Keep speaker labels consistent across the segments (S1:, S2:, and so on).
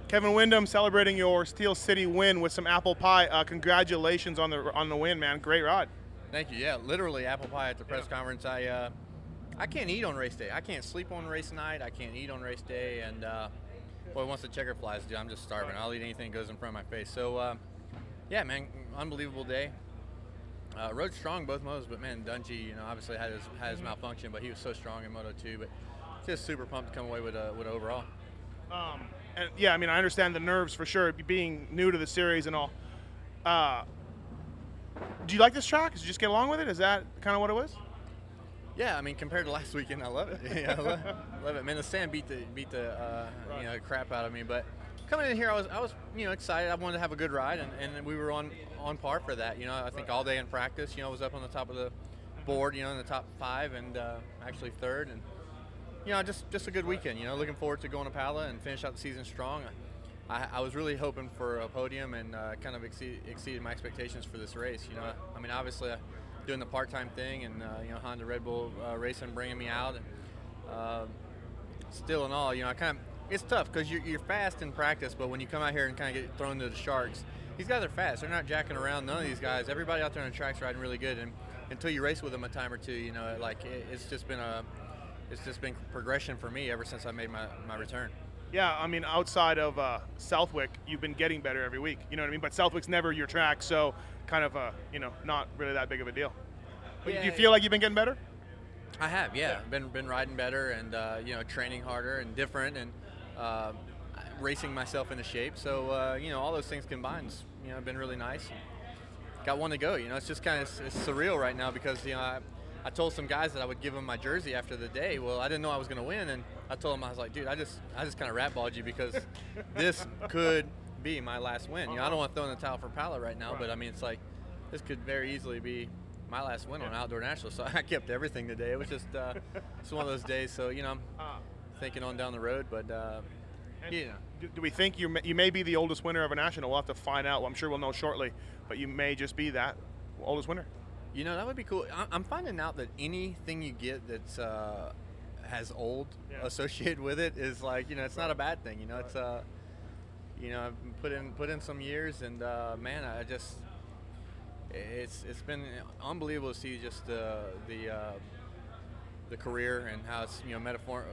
S1: Kevin Windham celebrating your Steel City win with some apple pie. Congratulations on the win, man. Great ride.
S2: Thank you. Yeah, literally apple pie at the press conference. I can't eat on race day. I can't sleep on race night. I can't eat on race day. And boy, once the checker flies, dude, I'm just starving. I'll eat anything that goes in front of my face. So yeah, man, unbelievable day. Rode strong both motos, but man, Dungey, obviously had his malfunction, but he was so strong in Moto 2. But just super pumped to come away with an overall.
S1: And yeah, I mean, I understand the nerves for sure, being new to the series and all. Do you like this track? Did you just get along with it? Is that kind of what it was?
S2: Yeah, I mean, compared to last weekend, I love it. Yeah, I love it. Man, the sand beat the
S1: Right.
S2: crap out of me. But coming in here, I was excited. I wanted to have a good ride, and we were on par for that. I think all day in practice, I was up on the top of the board, in the top 5 and actually third, and just a good weekend. Looking forward to going to Pala and finish out the season strong. I was really hoping for a podium and kind of exceeded my expectations for this race. I mean, obviously doing the part-time thing and Honda Red Bull racing bringing me out, and still in all, it's tough because you're fast in practice, but when you come out here and kind of get thrown to the sharks, these guys are fast. They're not jacking around. None of these guys. Everybody out there on the track's riding really good, and until you race with them a time or two, it's just been progression for me ever since I made my return.
S1: Yeah, I mean, outside of Southwick, you've been getting better every week. You know what I mean? But Southwick's never your track, so kind of, not really that big of a deal. But
S2: Yeah,
S1: do you feel like you've been getting better?
S2: I have, yeah. Been riding better and training harder and different and racing myself into shape. So all those things combined, have been really nice. Got one to go. It's just kind of it's surreal right now because I told some guys that I would give them my jersey after the day. Well, I didn't know I was going to win, and I told them, I was like, dude, I just kind of ratballed you because this could be my last win. I don't want to throw in the towel for Pala right now, but I mean, it's like this could very easily be my last win on Outdoor National. So I kept everything today. It was just it's one of those days. So I'm thinking on down the road, but
S1: Do we think you may be the oldest winner of a national? We'll have to find out. Well, I'm sure we'll know shortly, but you may just be that oldest winner.
S2: That would be cool. I'm finding out that anything you get that's has old associated with it is like, it's not a bad thing. It's I've put in some years, and man, it's been unbelievable to see just the career and how it's metaphor.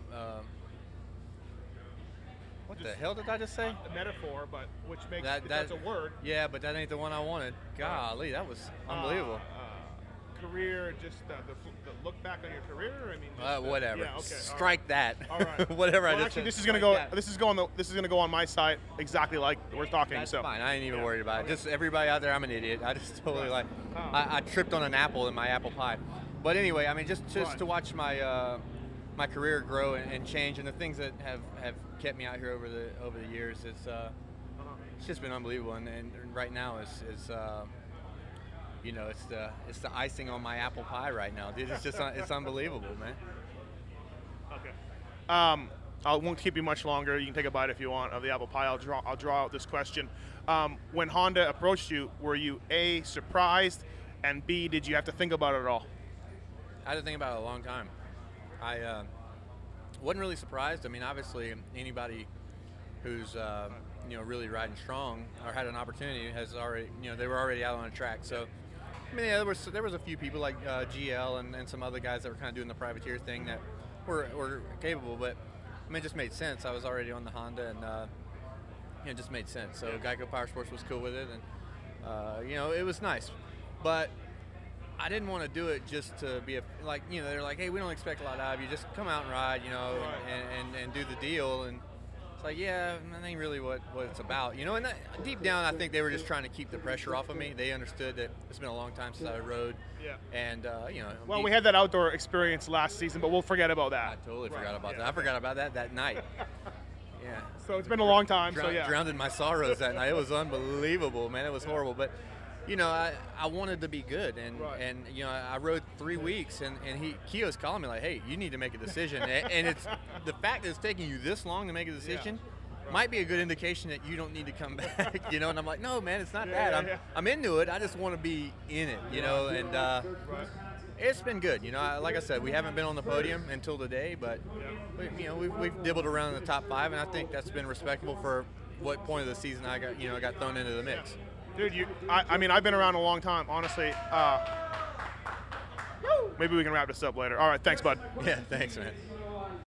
S2: What the hell did I just say?
S1: A metaphor, but which makes that's a word.
S2: Yeah, but that ain't the one I wanted. Golly, that was unbelievable.
S1: Career, just the look back on your career. I mean,
S2: whatever.
S1: Yeah, okay.
S2: Strike that.
S1: All right.
S2: Whatever.
S1: Well,
S2: I just
S1: actually,
S2: said.
S1: this is gonna go. This is gonna go on my site exactly like we're talking.
S2: That's
S1: so
S2: fine. I ain't even worried about it. Just everybody out there, I'm an idiot. I just totally I tripped on an apple in my apple pie. But anyway, I mean, just to watch my my career grow and change, and the things that have kept me out here over the years, it's just been unbelievable. And right now is it's the icing on my apple pie right now, dude. It's just it's unbelievable, man.
S1: Okay. I won't keep you much longer. You can take a bite if you want of the apple pie. I'll draw out this question. When Honda approached you, were you A, surprised, and B, did you have to think about it at all?
S2: I had to think about it a long time. I wasn't really surprised. I mean, obviously, anybody who's really riding strong or had an opportunity has already, they were already out on a track. So, I mean, yeah, there was a few people like GL and some other guys that were kind of doing the privateer thing that were capable, but I mean, it just made sense. I was already on the Honda, and it just made sense. So Geico Power Sports was cool with it, and it was nice, but I didn't want to do it just to be they're like, hey, we don't expect a lot out of you. Just come out and ride, and do the deal. And it's like, yeah, that ain't really what it's about, And deep down, I think they were just trying to keep the pressure off of me. They understood that it's been a long time since I rode.
S1: Yeah.
S2: And
S1: Well, we had that outdoor experience last season, but we'll forget about that.
S2: I totally forgot about that. I forgot about that night. Yeah.
S1: So it's been a long time.
S2: Drowned in my sorrows that night. It was unbelievable, man. It was horrible, but. I wanted to be good, and I rode 3 weeks, and Keo's calling me like, hey, you need to make a decision, and it's the fact that it's taking you this long to make a decision might be a good indication that you don't need to come back, and I'm like, no, man, it's not that. I'm into it. I just want to be in it, and It's been good. You know, like I said, we haven't been on the podium until today, but we've dibbled around in the top 5, and I think that's been respectable for what point of the season I got thrown into the mix.
S1: Dude, I mean, I've been around a long time, honestly. Maybe we can wrap this up later. All right, thanks, bud.
S2: Yeah, thanks, man.